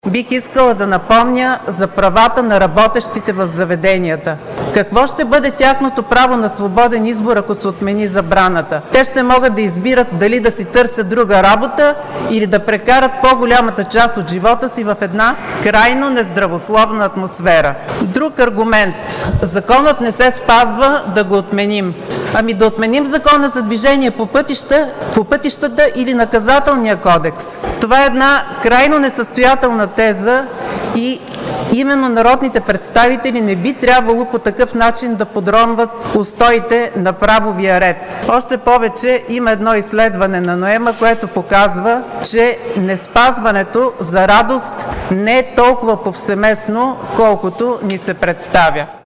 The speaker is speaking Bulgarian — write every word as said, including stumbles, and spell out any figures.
Бих искала да напомня за правата на работещите в заведенията. Какво ще бъде тяхното право на свободен избор, ако се отмени забраната? Те ще могат да избират дали да си търсят друга работа или да прекарат по-голямата част от живота си в една крайно нездравословна атмосфера. Друг аргумент. Законът не се спазва, да го отменим. Ами да отменим закона за движение по пътища, по пътищата или наказателния кодекс. Това е една крайно несъстоятелна теза и именно народните представители не би трябвало по такъв начин да подронват устоите на правовия ред. Още повече има едно изследване на НОЕМА, което показва, че неспазването за радост не е толкова повсеместно, колкото ни се представя.